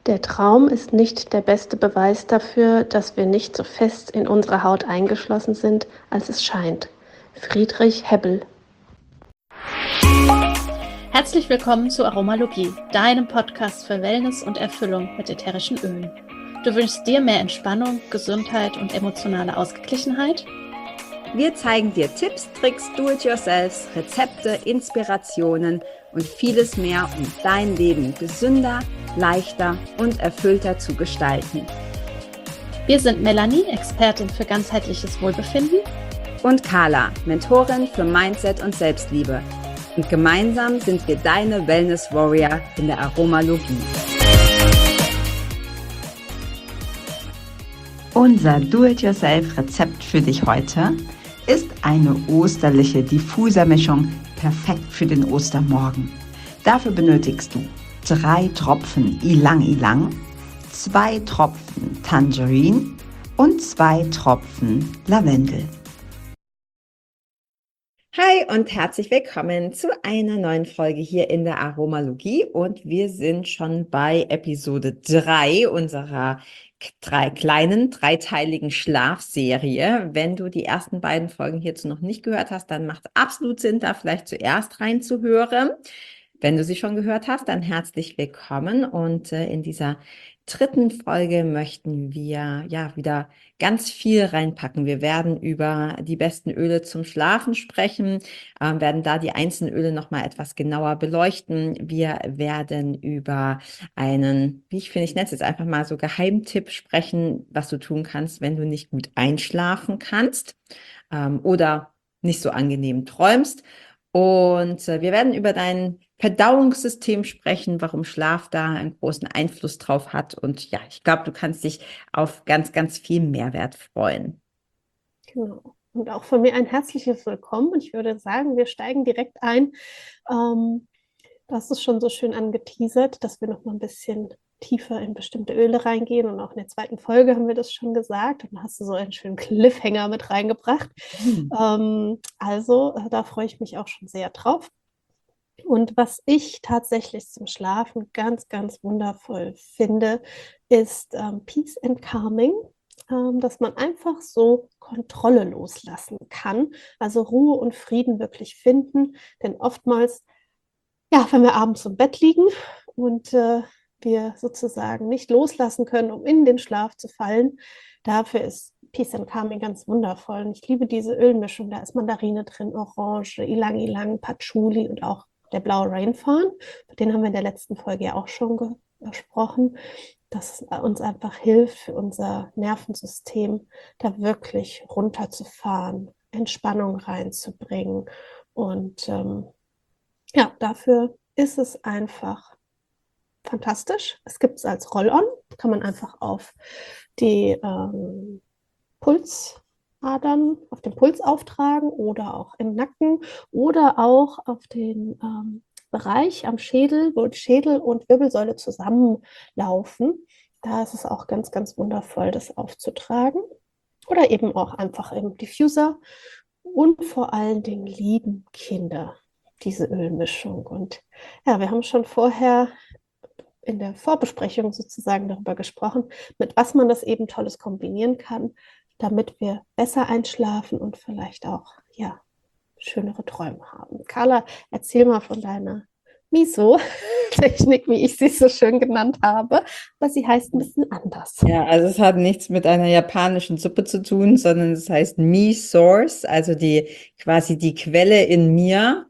Der Traum ist nicht der beste Beweis dafür, dass wir nicht so fest in unserer Haut eingeschlossen sind, als es scheint. Friedrich Hebbel. Herzlich willkommen zu Aromalogie, deinem Podcast für Wellness und Erfüllung mit ätherischen Ölen. Du wünschst dir mehr Entspannung, Gesundheit und emotionale Ausgeglichenheit? Wir zeigen dir Tipps, Tricks, Do-it-yourselfs, Rezepte, Inspirationen und vieles mehr, um dein Leben gesünder, leichter und erfüllter zu gestalten. Wir sind Melanie, Expertin für ganzheitliches Wohlbefinden, und Carla, Mentorin für Mindset und Selbstliebe. Und gemeinsam sind wir deine Wellness Warrior in der Aromalogie. Unser Do-it-yourself-Rezept für dich heute ist eine osterliche Diffusermischung, perfekt für den Ostermorgen. Dafür benötigst du 3 Tropfen Ylang Ylang, 2 Tropfen Tangerine und 2 Tropfen Lavendel. Hi und herzlich willkommen zu einer neuen Folge hier in der Aromalogie, und wir sind schon bei Episode 3 unserer dreiteiligen Schlafserie. Wenn du die ersten beiden Folgen hierzu noch nicht gehört hast, dann macht es absolut Sinn, da vielleicht zuerst reinzuhören. Wenn du sie schon gehört hast, dann herzlich willkommen, und in dieser dritten Folge möchten wir wieder ganz viel reinpacken. Wir werden über die besten Öle zum Schlafen sprechen, werden da die einzelnen Öle nochmal etwas genauer beleuchten. Wir werden über einen, ich nenne es jetzt einfach mal so Geheimtipp sprechen, was du tun kannst, wenn du nicht gut einschlafen kannst oder nicht so angenehm träumst. Und wir werden über dein Verdauungssystem sprechen, warum Schlaf da einen großen Einfluss drauf hat. Und ja, ich glaube, du kannst dich auf ganz, ganz viel Mehrwert freuen. Genau. Und auch von mir ein herzliches Willkommen. Und ich würde sagen, wir steigen direkt ein. Du hast es schon so schön angeteasert, dass wir noch mal ein bisschen tiefer in bestimmte Öle reingehen. Und auch in der zweiten Folge haben wir das schon gesagt. Und dann hast du so einen schönen Cliffhanger mit reingebracht. Da freue ich mich auch schon sehr drauf. Und was ich tatsächlich zum Schlafen ganz, ganz wundervoll finde, ist Peace and Calming, dass man einfach so Kontrolle loslassen kann, also Ruhe und Frieden wirklich finden. Denn oftmals, wenn wir abends im Bett liegen und wir sozusagen nicht loslassen können, um in den Schlaf zu fallen, dafür ist Peace and Calming ganz wundervoll. Und ich liebe diese Ölmischung, da ist Mandarine drin, Orange, Ylang Ylang, Patchouli und auch der blaue Rainfawn. Den haben wir in der letzten Folge ja auch schon gesprochen, dass es uns einfach hilft, für unser Nervensystem da wirklich runterzufahren, Entspannung reinzubringen. Und dafür ist es einfach fantastisch. Es gibt es als Roll-on, kann man einfach auf die Pulsadern, auf den Puls auftragen oder auch im Nacken oder auch auf den Bereich am Schädel, wo Schädel und Wirbelsäule zusammenlaufen. Da ist es auch ganz, ganz wundervoll, das aufzutragen. Oder eben auch einfach im Diffuser. Und vor allen Dingen lieben Kinder diese Ölmischung. Und ja, wir haben schon vorher in der Vorbesprechung sozusagen darüber gesprochen, mit was man das eben Tolles kombinieren kann, damit wir besser einschlafen und vielleicht auch schönere Träume haben. Carla, erzähl mal von deiner Miso-Technik, wie ich sie so schön genannt habe, aber sie heißt ein bisschen anders. Ja, also es hat nichts mit einer japanischen Suppe zu tun, sondern es heißt Me-Source, also quasi die Quelle in mir.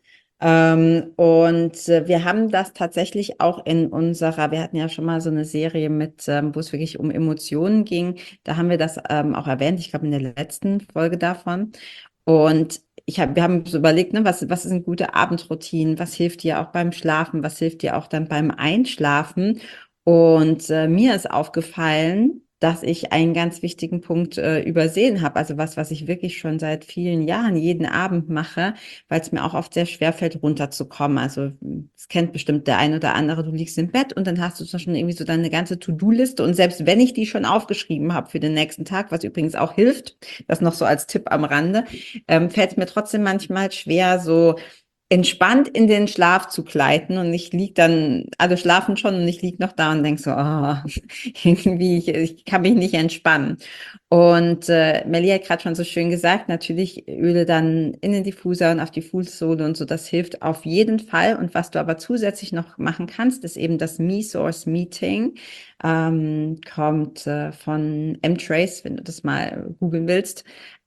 Wir haben das tatsächlich auch wir hatten ja schon mal so eine Serie wo es wirklich um Emotionen ging. Da haben wir das auch erwähnt, ich glaube in der letzten Folge davon. Und wir haben so überlegt, ne, was ist eine gute Abendroutine, was hilft dir auch beim Schlafen, was hilft dir auch dann beim Einschlafen. Und mir ist aufgefallen, dass ich einen ganz wichtigen Punkt übersehen habe. Also was ich wirklich schon seit vielen Jahren jeden Abend mache, weil es mir auch oft sehr schwer fällt, runterzukommen. Also es kennt bestimmt der ein oder andere, du liegst im Bett und dann hast du schon irgendwie so deine ganze To-Do-Liste. Und selbst wenn ich die schon aufgeschrieben habe für den nächsten Tag, was übrigens auch hilft, das noch so als Tipp am Rande, fällt es mir trotzdem manchmal schwer, so entspannt in den Schlaf zu gleiten und ich lieg dann, alle schlafen schon und ich lieg noch da und denk so, oh, irgendwie, ich kann mich nicht entspannen. Und Melli hat gerade schon so schön gesagt, natürlich Öle dann in den Diffuser und auf die Fußsohle und so, das hilft auf jeden Fall. Und was du aber zusätzlich noch machen kannst, ist eben das Me-Source Meeting, kommt von M-Trace, wenn du das mal googeln willst.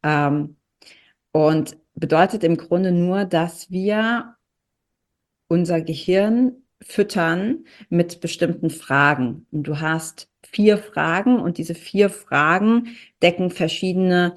Und bedeutet im Grunde nur, dass wir unser Gehirn füttern mit bestimmten Fragen. Und du hast 4 Fragen und diese 4 Fragen decken verschiedene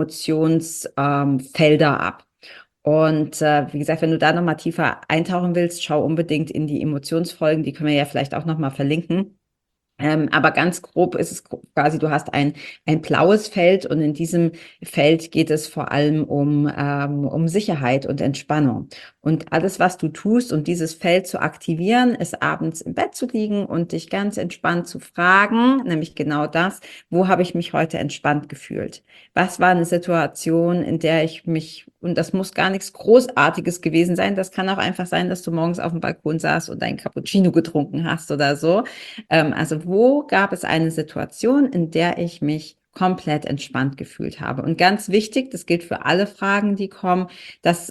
Emotionsfelder ab. Und wie gesagt, wenn du da nochmal tiefer eintauchen willst, schau unbedingt in die Emotionsfolgen, die können wir ja vielleicht auch nochmal verlinken. Aber ganz grob ist es quasi, du hast ein blaues Feld und in diesem Feld geht es vor allem um Sicherheit und Entspannung. Und alles, was du tust, um dieses Feld zu aktivieren, ist abends im Bett zu liegen und dich ganz entspannt zu fragen, nämlich genau das, wo habe ich mich heute entspannt gefühlt? Was war eine Situation, in der ich mich, und das muss gar nichts Großartiges gewesen sein, das kann auch einfach sein, dass du morgens auf dem Balkon saßt und deinen Cappuccino getrunken hast oder so. Also wo gab es eine Situation, in der ich mich komplett entspannt gefühlt habe? Und ganz wichtig, das gilt für alle Fragen, die kommen, dass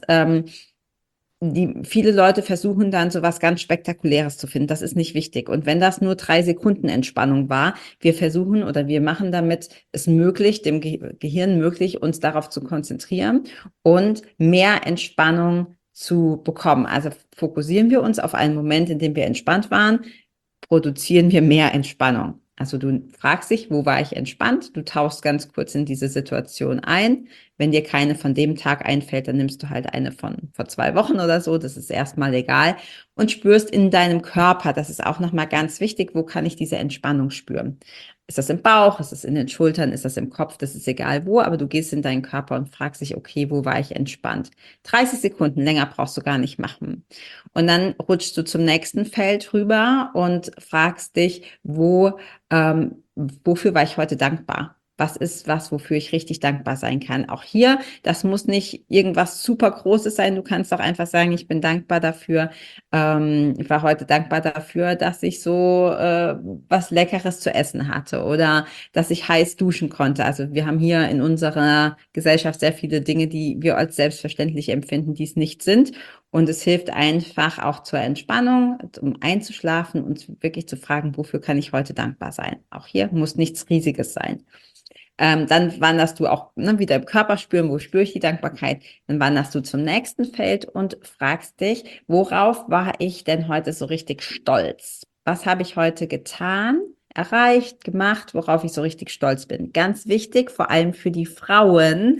viele Leute versuchen dann so was ganz Spektakuläres zu finden. Das ist nicht wichtig. Und wenn das nur 3 Sekunden Entspannung war, wir versuchen oder wir machen damit es möglich, dem Gehirn möglich, uns darauf zu konzentrieren und mehr Entspannung zu bekommen. Also fokussieren wir uns auf einen Moment, in dem wir entspannt waren, produzieren wir mehr Entspannung. Also du fragst dich, wo war ich entspannt? Du tauchst ganz kurz in diese Situation ein. Wenn dir keine von dem Tag einfällt, dann nimmst du halt eine von vor 2 Wochen oder so. Das ist erstmal egal. Und spürst in deinem Körper, das ist auch nochmal ganz wichtig, wo kann ich diese Entspannung spüren? Ist das im Bauch? Ist das in den Schultern? Ist das im Kopf? Das ist egal wo, aber du gehst in deinen Körper und fragst dich, okay, wo war ich entspannt? 30 Sekunden länger brauchst du gar nicht machen. Und dann rutschst du zum nächsten Feld rüber und fragst dich, wofür war ich heute dankbar? Was ist was, wofür ich richtig dankbar sein kann? Auch hier, das muss nicht irgendwas super Großes sein. Du kannst auch einfach sagen, ich bin dankbar dafür. Ich war heute dankbar dafür, dass ich so was Leckeres zu essen hatte oder dass ich heiß duschen konnte. Also wir haben hier in unserer Gesellschaft sehr viele Dinge, die wir als selbstverständlich empfinden, die es nicht sind. Und es hilft einfach auch zur Entspannung, um einzuschlafen und wirklich zu fragen, wofür kann ich heute dankbar sein? Auch hier muss nichts Riesiges sein. Dann wanderst du auch wieder im Körper spüren, wo spüre ich die Dankbarkeit. Dann wanderst du zum nächsten Feld und fragst dich, worauf war ich denn heute so richtig stolz? Was habe ich heute getan, erreicht, gemacht, worauf ich so richtig stolz bin? Ganz wichtig, vor allem für die Frauen.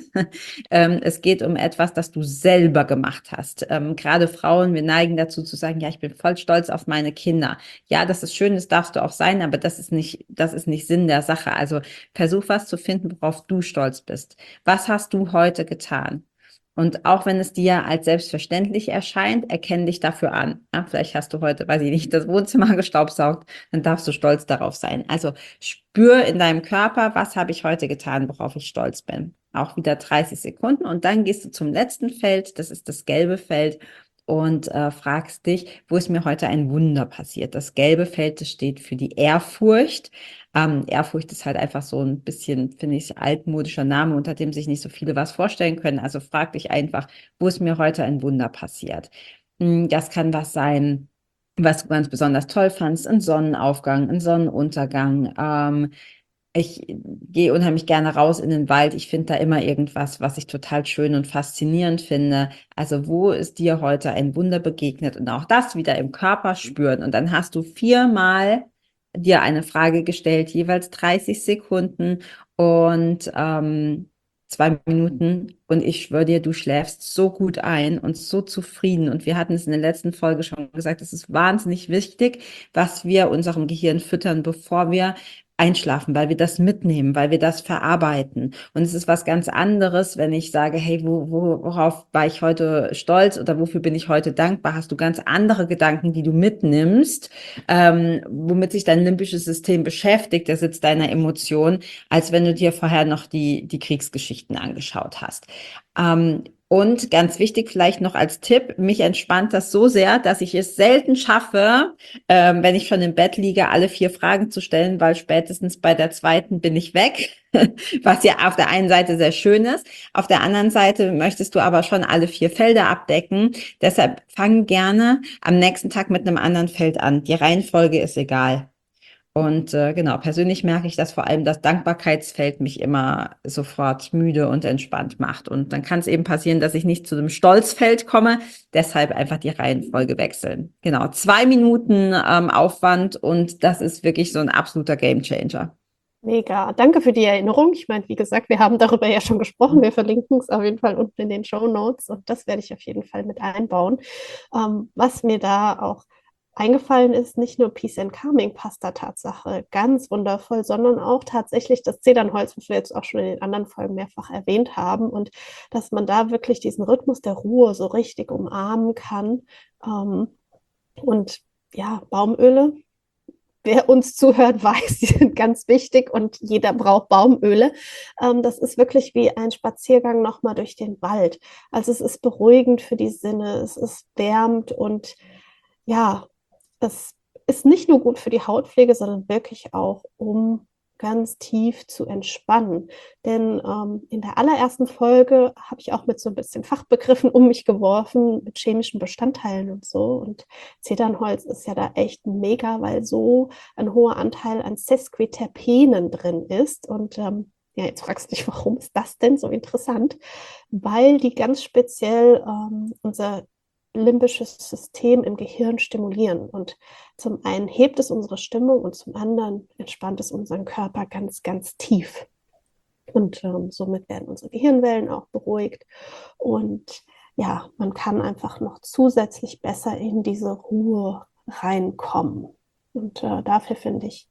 Es geht um etwas, das du selber gemacht hast. Gerade Frauen, wir neigen dazu zu sagen, ja, ich bin voll stolz auf meine Kinder. Ja, das ist schön, das darfst du auch sein, aber das ist nicht Sinn der Sache. Also versuch was zu finden, worauf du stolz bist. Was hast du heute getan? Und auch wenn es dir als selbstverständlich erscheint, erkenn dich dafür an. Ja, vielleicht hast du heute, weiß ich nicht, das Wohnzimmer gestaubsaugt, dann darfst du stolz darauf sein. Also spür in deinem Körper, was habe ich heute getan, worauf ich stolz bin. Auch wieder 30 Sekunden und dann gehst du zum letzten Feld, das ist das gelbe Feld, und fragst dich, wo ist mir heute ein Wunder passiert? Das gelbe Feld, das steht für die Ehrfurcht. Ehrfurcht ist halt einfach so ein bisschen, finde ich, altmodischer Name, unter dem sich nicht so viele was vorstellen können. Also frag dich einfach, wo ist mir heute ein Wunder passiert? Das kann was sein, was du ganz besonders toll fandst, ein Sonnenaufgang, ein Sonnenuntergang. Ich gehe unheimlich gerne raus in den Wald. Ich finde da immer irgendwas, was ich total schön und faszinierend finde. Also wo ist dir heute ein Wunder begegnet? Und auch das wieder im Körper spüren. Und dann hast du 4-mal dir eine Frage gestellt, jeweils 30 Sekunden und 2 Minuten. Und ich schwöre dir, du schläfst so gut ein und so zufrieden. Und wir hatten es in der letzten Folge schon gesagt, es ist wahnsinnig wichtig, was wir unserem Gehirn füttern, bevor wir einschlafen, weil wir das mitnehmen, weil wir das verarbeiten. Und es ist was ganz anderes, wenn ich sage, hey, worauf war ich heute stolz oder wofür bin ich heute dankbar? Hast du ganz andere Gedanken, die du mitnimmst, womit sich dein limbisches System beschäftigt, der Sitz deiner Emotionen, als wenn du dir vorher noch die Kriegsgeschichten angeschaut hast. Und ganz wichtig vielleicht noch als Tipp, mich entspannt das so sehr, dass ich es selten schaffe, wenn ich schon im Bett liege, alle 4 Fragen zu stellen, weil spätestens bei der zweiten bin ich weg, was ja auf der einen Seite sehr schön ist. Auf der anderen Seite möchtest du aber schon alle 4 Felder abdecken. Deshalb fang gerne am nächsten Tag mit einem anderen Feld an. Die Reihenfolge ist egal. Und genau, persönlich merke ich, dass vor allem das Dankbarkeitsfeld mich immer sofort müde und entspannt macht. Und dann kann es eben passieren, dass ich nicht zu dem Stolzfeld komme. Deshalb einfach die Reihenfolge wechseln. Genau, 2 Minuten Aufwand und das ist wirklich so ein absoluter Gamechanger. Mega. Danke für die Erinnerung. Ich meine, wie gesagt, wir haben darüber ja schon gesprochen. Wir verlinken es auf jeden Fall unten in den Shownotes und das werde ich auf jeden Fall mit einbauen. Was mir da auch eingefallen ist, nicht nur Peace and Calming passt da Tatsache ganz wundervoll, sondern auch tatsächlich das Zedernholz, was wir jetzt auch schon in den anderen Folgen mehrfach erwähnt haben und dass man da wirklich diesen Rhythmus der Ruhe so richtig umarmen kann. Und ja, Baumöle. Wer uns zuhört, weiß, die sind ganz wichtig und jeder braucht Baumöle. Das ist wirklich wie ein Spaziergang nochmal durch den Wald. Also es ist beruhigend für die Sinne, es ist wärmend und ja, es ist nicht nur gut für die Hautpflege, sondern wirklich auch, um ganz tief zu entspannen. Denn in der allerersten Folge habe ich auch mit so ein bisschen Fachbegriffen um mich geworfen, mit chemischen Bestandteilen und so. Und Zedernholz ist ja da echt mega, weil so ein hoher Anteil an Sesquiterpenen drin ist. Und ja, jetzt fragst du dich, warum ist das denn so interessant? Weil die ganz speziell unser limbisches System im Gehirn stimulieren. Und zum einen hebt es unsere Stimmung und zum anderen entspannt es unseren Körper ganz, ganz tief. Und somit werden unsere Gehirnwellen auch beruhigt. Und ja, man kann einfach noch zusätzlich besser in diese Ruhe reinkommen. Und dafür finde ich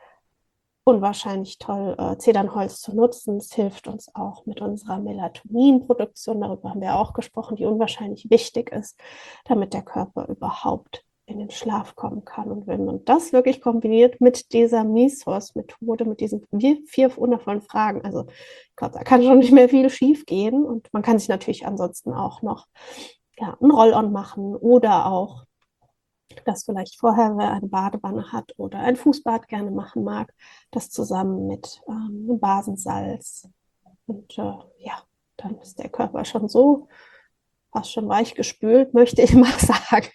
unwahrscheinlich toll, Zedernholz zu nutzen. Es hilft uns auch mit unserer Melatoninproduktion, darüber haben wir auch gesprochen, die unwahrscheinlich wichtig ist, damit der Körper überhaupt in den Schlaf kommen kann. Und wenn man das wirklich kombiniert mit dieser MeSource-Methode, mit diesen 4 wundervollen Fragen, also ich glaube, da kann schon nicht mehr viel schief gehen. Und man kann sich natürlich ansonsten auch noch ein Roll-on machen oder auch das vielleicht vorher, wer eine Badewanne hat oder ein Fußbad gerne machen mag, das zusammen mit Basensalz. Und ja, dann ist der Körper schon so fast schon weich gespült, möchte ich mal sagen,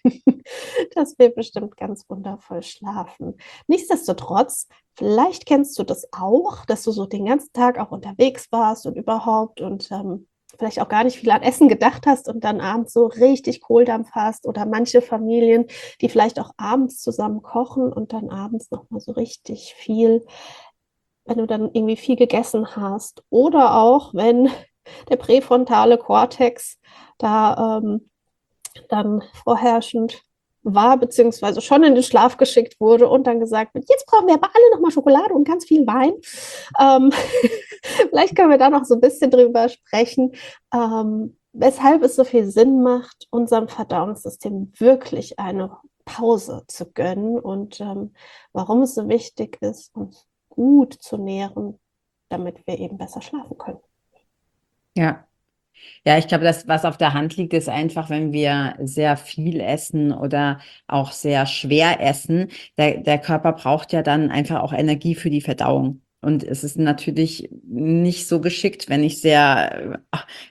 dass wir bestimmt ganz wundervoll schlafen. Nichtsdestotrotz, vielleicht kennst du das auch, dass du so den ganzen Tag auch unterwegs warst und überhaupt und vielleicht auch gar nicht viel an Essen gedacht hast und dann abends so richtig Kohldampf hast oder manche Familien, die vielleicht auch abends zusammen kochen und dann abends nochmal so richtig viel, wenn du dann irgendwie viel gegessen hast oder auch wenn der präfrontale Kortex da dann vorherrschend war, beziehungsweise schon in den Schlaf geschickt wurde und dann gesagt wird, jetzt brauchen wir aber alle nochmal Schokolade und ganz viel Wein. Vielleicht können wir da noch so ein bisschen drüber sprechen, weshalb es so viel Sinn macht, unserem Verdauungssystem wirklich eine Pause zu gönnen und warum es so wichtig ist, uns gut zu nähren, damit wir eben besser schlafen können. Ja. Ja, ich glaube, das, was auf der Hand liegt, ist einfach, wenn wir sehr viel essen oder auch sehr schwer essen, der Körper braucht ja dann einfach auch Energie für die Verdauung. Und es ist natürlich nicht so geschickt, wenn ich sehr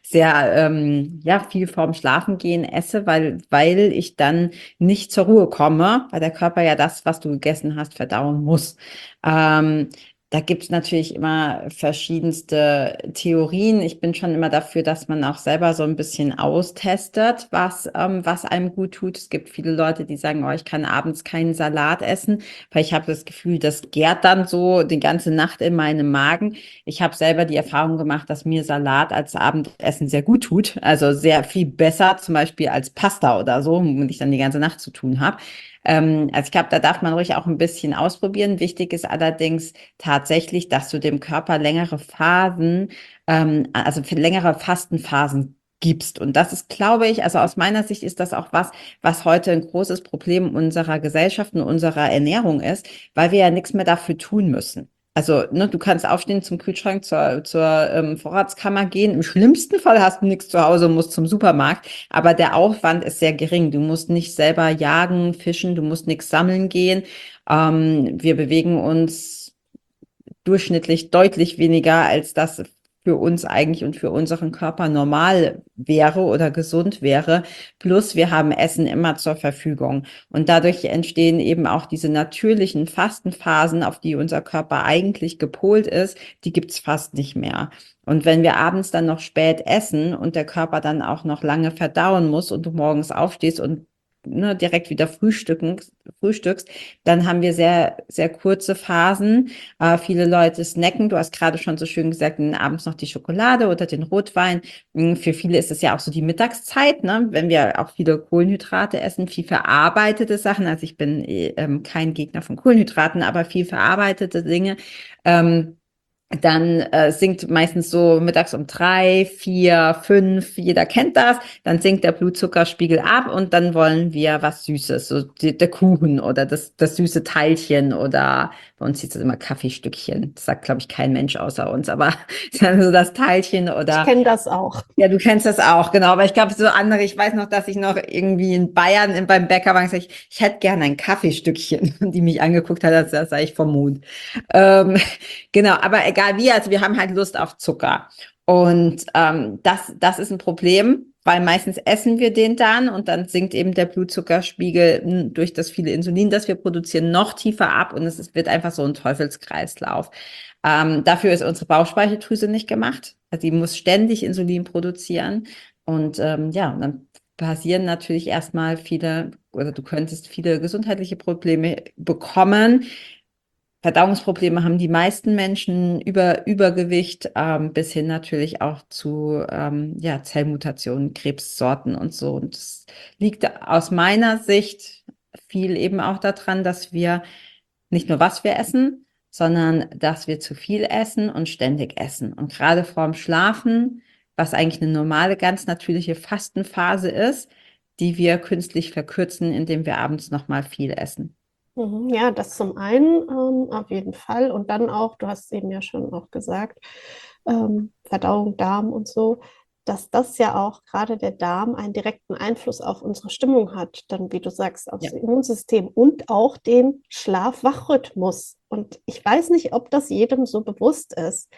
ja, viel vorm Schlafengehen esse, weil ich dann nicht zur Ruhe komme, weil der Körper ja das, was du gegessen hast, verdauen muss. Da gibt es natürlich immer verschiedenste Theorien. Ich bin schon immer dafür, dass man auch selber so ein bisschen austestet, was einem gut tut. Es gibt viele Leute, die sagen, oh, ich kann abends keinen Salat essen, weil ich habe das Gefühl, das gärt dann so die ganze Nacht in meinem Magen. Ich habe selber die Erfahrung gemacht, dass mir Salat als Abendessen sehr gut tut. Also sehr viel besser, zum Beispiel als Pasta oder so, womit ich dann die ganze Nacht zu tun habe. Also ich glaube, da darf man ruhig auch ein bisschen ausprobieren. Wichtig ist allerdings tatsächlich, dass du dem Körper längere Phasen, also für längere Fastenphasen gibst. Und das ist, glaube ich, also aus meiner Sicht ist das auch was heute ein großes Problem unserer Gesellschaft und unserer Ernährung ist, weil wir ja nichts mehr dafür tun müssen. Also, ne, du kannst aufstehen, zum Kühlschrank, zur Vorratskammer gehen. Im schlimmsten Fall hast du nichts zu Hause und musst zum Supermarkt. Aber der Aufwand ist sehr gering. Du musst nicht selber jagen, fischen, du musst nichts sammeln gehen. Wir bewegen uns durchschnittlich deutlich weniger, als das für uns eigentlich und für unseren Körper normal wäre oder gesund wäre. Plus wir haben Essen immer zur Verfügung. Und dadurch entstehen eben auch diese natürlichen Fastenphasen, auf die unser Körper eigentlich gepolt ist, die gibt's fast nicht mehr. Und wenn wir abends dann noch spät essen und der Körper dann auch noch lange verdauen muss und du morgens aufstehst und direkt wieder frühstückst, dann haben wir sehr, sehr kurze Phasen. Viele Leute snacken. Du hast gerade schon so schön gesagt, abends noch die Schokolade oder den Rotwein. Für viele ist es ja auch so die Mittagszeit, ne? Wenn wir auch viele Kohlenhydrate essen, viel verarbeitete Sachen. Also ich bin kein Gegner von Kohlenhydraten, aber viel verarbeitete Dinge. Dann sinkt meistens so mittags um 3, 4, 5, jeder kennt das, dann sinkt der Blutzuckerspiegel ab und dann wollen wir was Süßes, so der Kuchen oder das süße Teilchen oder bei uns hieß es immer Kaffeestückchen, das sagt, glaube ich, kein Mensch außer uns, aber dann so das Teilchen oder... Ich kenne das auch. Ja, du kennst das auch, genau, aber ich glaube, so andere, ich weiß noch, dass ich noch irgendwie in Bayern beim Bäcker war und gesagt, ich hätte gerne ein Kaffeestückchen und die mich angeguckt hat, als sei ich vom Mond. Genau, aber egal wie, also wir haben halt Lust auf Zucker. Und das ist ein Problem, weil meistens essen wir den dann und dann sinkt eben der Blutzuckerspiegel durch das viele Insulin, das wir produzieren, noch tiefer ab und es wird einfach so ein Teufelskreislauf. Dafür ist unsere Bauchspeicheldrüse nicht gemacht. Also die muss ständig Insulin produzieren und ja, und dann passieren natürlich erstmal viele, oder du könntest viele gesundheitliche Probleme bekommen. Verdauungsprobleme haben die meisten Menschen, Übergewicht, bis hin natürlich auch zu ja, Zellmutationen, Krebssorten und so. Und das liegt aus meiner Sicht viel eben auch daran, dass wir nicht nur was wir essen, sondern dass wir zu viel essen und ständig essen. Und gerade vorm Schlafen, was eigentlich eine normale, ganz natürliche Fastenphase ist, die wir künstlich verkürzen, indem wir abends nochmal viel essen. Ja, das zum einen auf jeden Fall. Und dann auch, du hast eben ja schon auch gesagt, Verdauung, Darm und so, dass das ja auch gerade der Darm einen direkten Einfluss auf unsere Stimmung hat, dann wie du sagst, aufs Immunsystem und auch den Schlaf-Wach-Rhythmus. Und ich weiß nicht, ob das jedem so bewusst ist,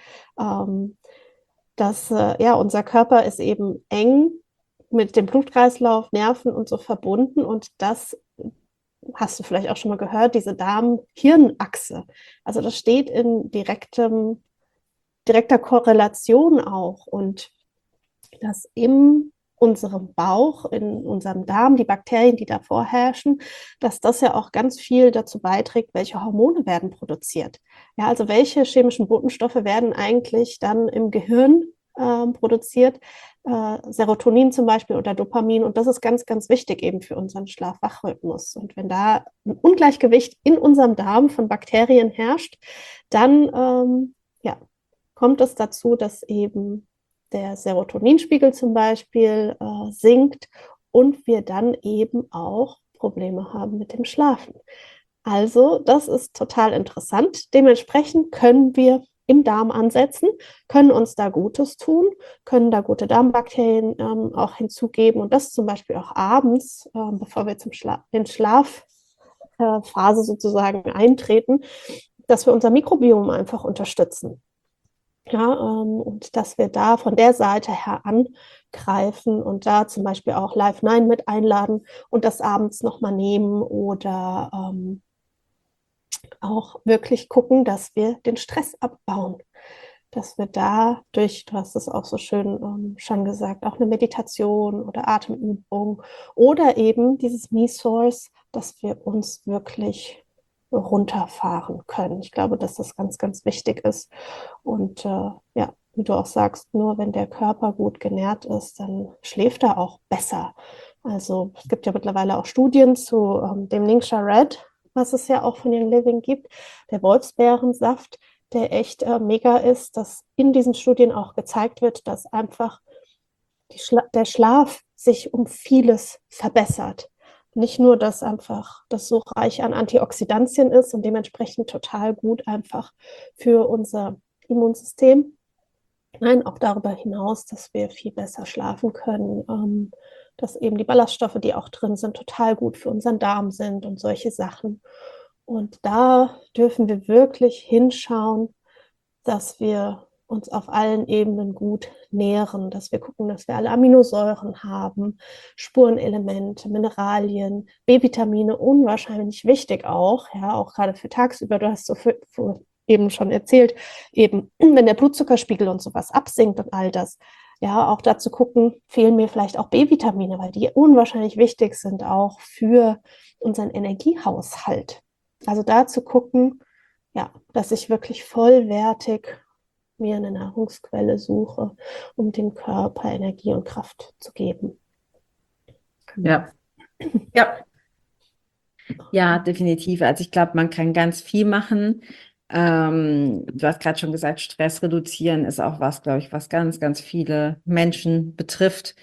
dass ja, unser Körper ist eben eng mit dem Blutkreislauf, Nerven und so verbunden und das hast du vielleicht auch schon mal gehört, diese Darm-Hirn-Achse. Also das steht in direkter Korrelation auch und dass in unserem Bauch, in unserem Darm, die Bakterien, die da vorherrschen, dass das ja auch ganz viel dazu beiträgt, welche Hormone werden produziert. Ja, also welche chemischen Botenstoffe werden eigentlich dann im Gehirn produziert, Serotonin zum Beispiel oder Dopamin. Und das ist ganz, ganz wichtig eben für unseren Schlaf-Wach-Rhythmus. Und wenn da ein Ungleichgewicht in unserem Darm von Bakterien herrscht, dann ja, kommt es dazu, dass eben der Serotoninspiegel zum Beispiel sinkt und wir dann eben auch Probleme haben mit dem Schlafen. Also das ist total interessant. Dementsprechend können wir im Darm ansetzen, können uns da Gutes tun, können da gute Darmbakterien auch hinzugeben und das zum Beispiel auch abends, bevor wir in Schlafphase sozusagen eintreten, dass wir unser Mikrobiom einfach unterstützen. Ja, und dass wir da von der Seite her angreifen und da zum Beispiel auch Live 9 mit einladen und das abends nochmal nehmen oder auch wirklich gucken, dass wir den Stress abbauen. Dass wir da durch, du hast es auch so schön schon gesagt, auch eine Meditation oder Atemübung oder eben dieses Me-Source, dass wir uns wirklich runterfahren können. Ich glaube, dass das ganz, ganz wichtig ist. Und ja, wie du auch sagst, nur wenn der Körper gut genährt ist, dann schläft er auch besser. Also es gibt ja mittlerweile auch Studien zu dem Ningxia Red, was es ja auch von Young Living gibt, der Wolfsbeerensaft, der echt mega ist, dass in diesen Studien auch gezeigt wird, dass einfach der Schlaf sich um vieles verbessert. nicht nur, dass einfach das so reich an Antioxidantien ist und dementsprechend total gut einfach für unser Immunsystem. Nein, auch darüber hinaus, dass wir viel besser schlafen können, dass eben die Ballaststoffe, die auch drin sind, total gut für unseren Darm sind und solche Sachen. Und da dürfen wir wirklich hinschauen, dass wir uns auf allen Ebenen gut nähren, dass wir gucken, dass wir alle Aminosäuren haben, Spurenelemente, Mineralien, B-Vitamine, unwahrscheinlich wichtig auch, ja, auch gerade für tagsüber. Du hast so eben schon erzählt, eben wenn der Blutzuckerspiegel und sowas absinkt und all das, ja, auch dazu gucken, fehlen mir vielleicht auch B-Vitamine, weil die unwahrscheinlich wichtig sind auch für unseren Energiehaushalt. Also da zu gucken, ja, dass ich wirklich vollwertig mir eine Nahrungsquelle suche, um dem Körper Energie und Kraft zu geben. Ja. Ja. Ja, definitiv. Also ich glaube, man kann ganz viel machen. Du hast gerade schon gesagt, Stress reduzieren ist auch was, glaube ich, was ganz, ganz viele Menschen betrifft.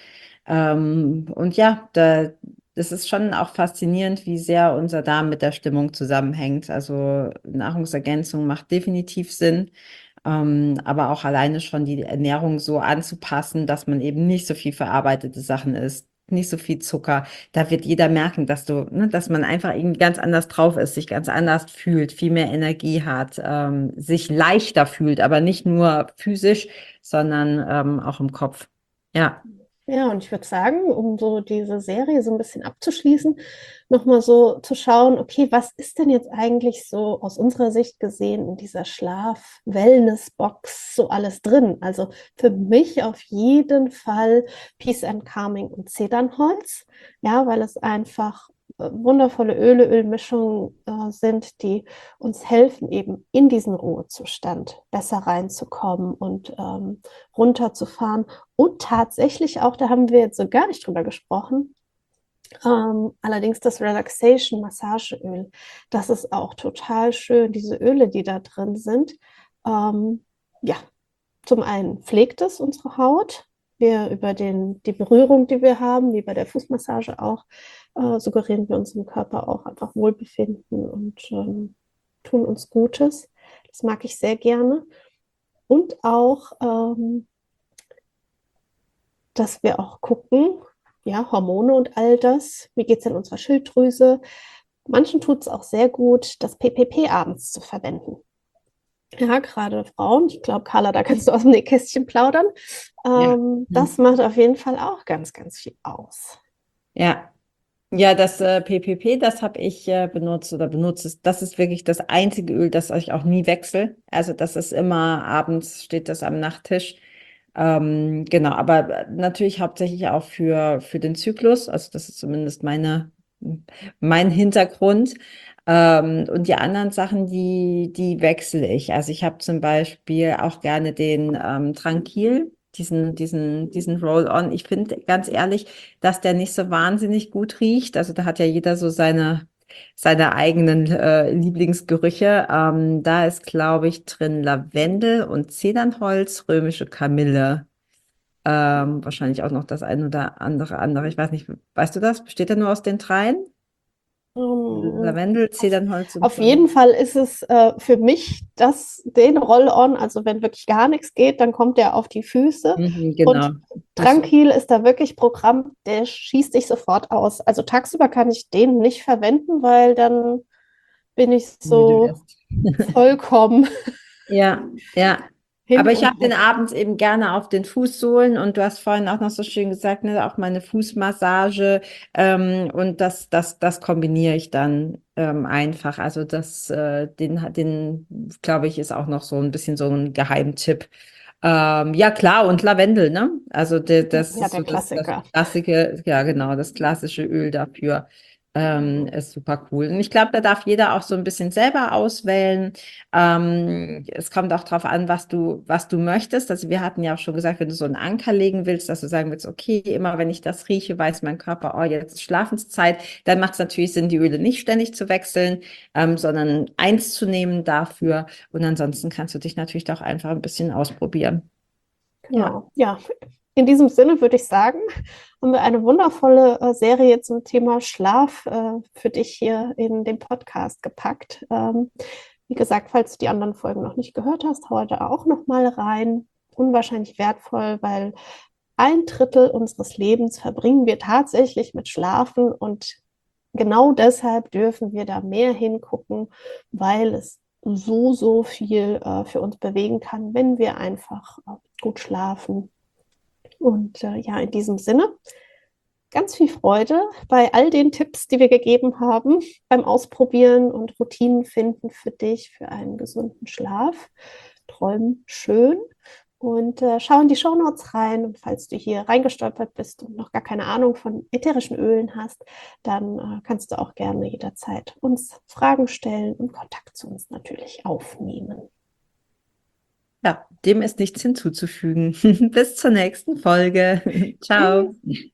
Und ja, das ist schon auch faszinierend, wie sehr unser Darm mit der Stimmung zusammenhängt. Also Nahrungsergänzung macht definitiv Sinn. Aber auch alleine schon die Ernährung so anzupassen, dass man eben nicht so viel verarbeitete Sachen isst, nicht so viel Zucker. Da wird jeder merken, dass man einfach irgendwie ganz anders drauf ist, sich ganz anders fühlt, viel mehr Energie hat, sich leichter fühlt, aber nicht nur physisch, sondern auch im Kopf. Ja. Ja, und ich würde sagen, um so diese Serie so ein bisschen abzuschließen, nochmal so zu schauen, okay, was ist denn jetzt eigentlich so aus unserer Sicht gesehen in dieser Schlaf-Wellness-Box so alles drin? Also für mich auf jeden Fall Peace and Calming und Zedernholz, ja, weil es einfach wundervolle Ölmischungen sind, die uns helfen, eben in diesen Ruhezustand besser reinzukommen und runterzufahren. Und tatsächlich auch, da haben wir jetzt so gar nicht drüber gesprochen, allerdings das Relaxation Massageöl, das ist auch total schön, diese Öle, die da drin sind. Ja, zum einen pflegt es unsere Haut. Wir über die Berührung, die wir haben, wie bei der Fußmassage auch, suggerieren wir unserem Körper auch einfach Wohlbefinden und tun uns Gutes. Das mag ich sehr gerne. Und auch dass wir auch gucken, ja, Hormone und all das, wie geht es in unserer Schilddrüse. Manchen tut es auch sehr gut, das PPP abends zu verwenden. Ja, gerade Frauen, ich glaube, Carla, da kannst du aus dem Nähkästchen plaudern. Das macht auf jeden Fall auch ganz, ganz viel aus. Ja. Ja, das PPP, das habe ich benutzt oder benutze. Das ist wirklich das einzige Öl, das ich auch nie wechsle. Also das ist immer abends, steht das am Nachttisch. Genau, aber natürlich hauptsächlich auch für den Zyklus. Also das ist zumindest mein Hintergrund. Und die anderen Sachen, die wechsle ich. Also ich habe zum Beispiel auch gerne den Tranquil, diesen Roll-On. Ich finde ganz ehrlich, dass der nicht so wahnsinnig gut riecht. Also da hat ja jeder so seine eigenen Lieblingsgerüche. Da ist, glaube ich, drin Lavendel und Zedernholz, römische Kamille. Wahrscheinlich auch noch das ein oder andere. Ich weiß nicht, weißt du das? Besteht er nur aus den dreien? Lavendel, Zedernholz und Auf jeden Fall ist es für mich den Roll-On, also wenn wirklich gar nichts geht, dann kommt der auf die Füße. Genau. Und Tranquil ist da wirklich Programm, der schießt dich sofort aus. Also tagsüber kann ich den nicht verwenden, weil dann bin ich so vollkommen Ja, ja. hin Aber ich und habe den weg. abends eben gerne auf den Fußsohlen und du hast vorhin auch noch so schön gesagt, ne, auch meine Fußmassage und das kombiniere ich dann einfach. Also den glaube ich, ist auch noch so ein bisschen so ein Geheimtipp. Ja klar, und Lavendel, ne? Also das Ja, ist der so das Klassiker. klassische, ja genau, das klassische Öl dafür. Ist super cool. Und ich glaube, da darf jeder auch so ein bisschen selber auswählen. Es kommt auch darauf an, was du möchtest. Also wir hatten ja auch schon gesagt, wenn du so einen Anker legen willst, dass du sagen willst, okay, immer wenn ich das rieche, weiß mein Körper, oh, jetzt ist Schlafenszeit, dann macht es natürlich Sinn, die Öle nicht ständig zu wechseln, sondern eins zu nehmen dafür. Und ansonsten kannst du dich natürlich doch einfach ein bisschen ausprobieren. Genau. Ja, in diesem Sinne würde ich sagen, haben wir eine wundervolle Serie zum Thema Schlaf für dich hier in den Podcast gepackt. Wie gesagt, falls du die anderen Folgen noch nicht gehört hast, hau da auch noch mal rein. Unwahrscheinlich wertvoll, weil 1/3 unseres Lebens verbringen wir tatsächlich mit Schlafen und genau deshalb dürfen wir da mehr hingucken, weil es so viel für uns bewegen kann, wenn wir einfach gut schlafen. Und ja, in diesem Sinne, ganz viel Freude bei all den Tipps, die wir gegeben haben, beim Ausprobieren und Routinen finden für dich, für einen gesunden Schlaf. Träum schön und schau in die Shownotes rein. Und falls du hier reingestolpert bist und noch gar keine Ahnung von ätherischen Ölen hast, dann kannst du auch gerne jederzeit uns Fragen stellen und Kontakt zu uns natürlich aufnehmen. Ja, dem ist nichts hinzuzufügen. Bis zur nächsten Folge. Ciao.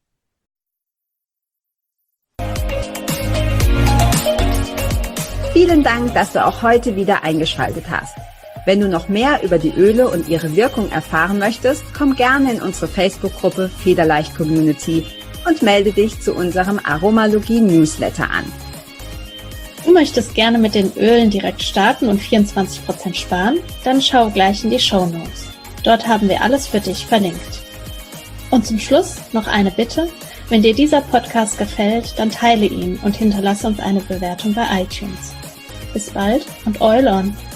Vielen Dank, dass du auch heute wieder eingeschaltet hast. Wenn du noch mehr über die Öle und ihre Wirkung erfahren möchtest, komm gerne in unsere Facebook-Gruppe Federleicht Community und melde dich zu unserem Aromalogie-Newsletter an. Du möchtest gerne mit den Ölen direkt starten und 24% sparen? Dann schau gleich in die Shownotes. Dort haben wir alles für dich verlinkt. Und zum Schluss noch eine Bitte. Wenn dir dieser Podcast gefällt, dann teile ihn und hinterlasse uns eine Bewertung bei iTunes. Bis bald und Eul on!